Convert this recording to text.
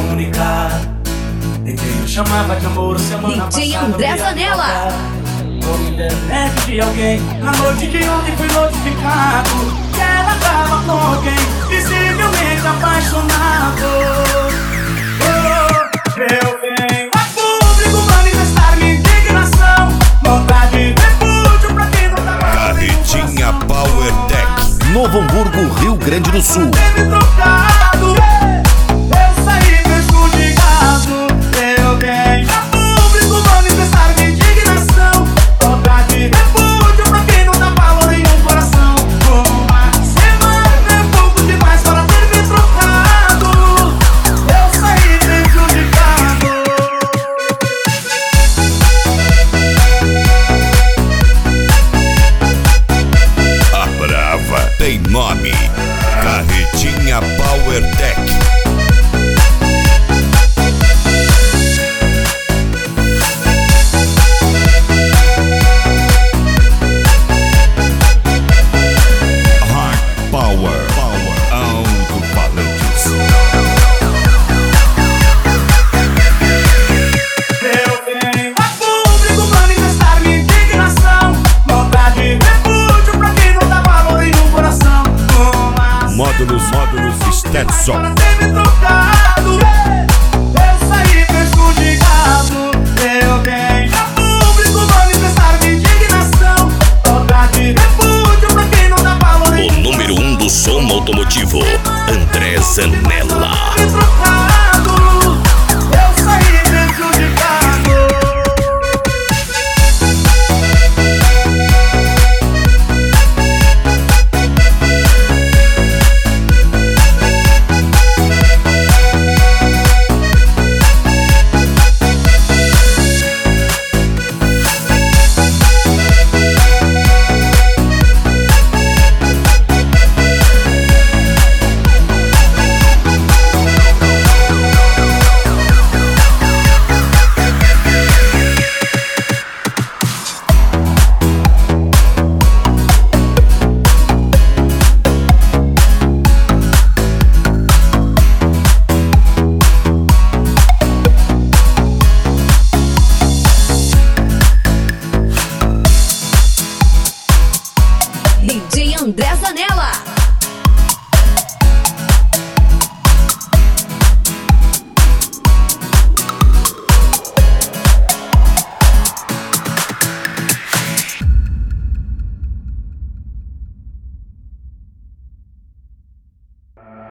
comunicar. Tentei me chamava de amor semana passada. DJ André Zanella. Por internet de alguém, na noite de ontem fui notificado que ela tava com alguém, visivelmente apaixonado. Eu venho a público manifestar minha indignação, vontade de refúgio pra quem não tá. Carretinha Power Tech, Novo Hamburgo, Rio Grande do Sul. Deve trocar.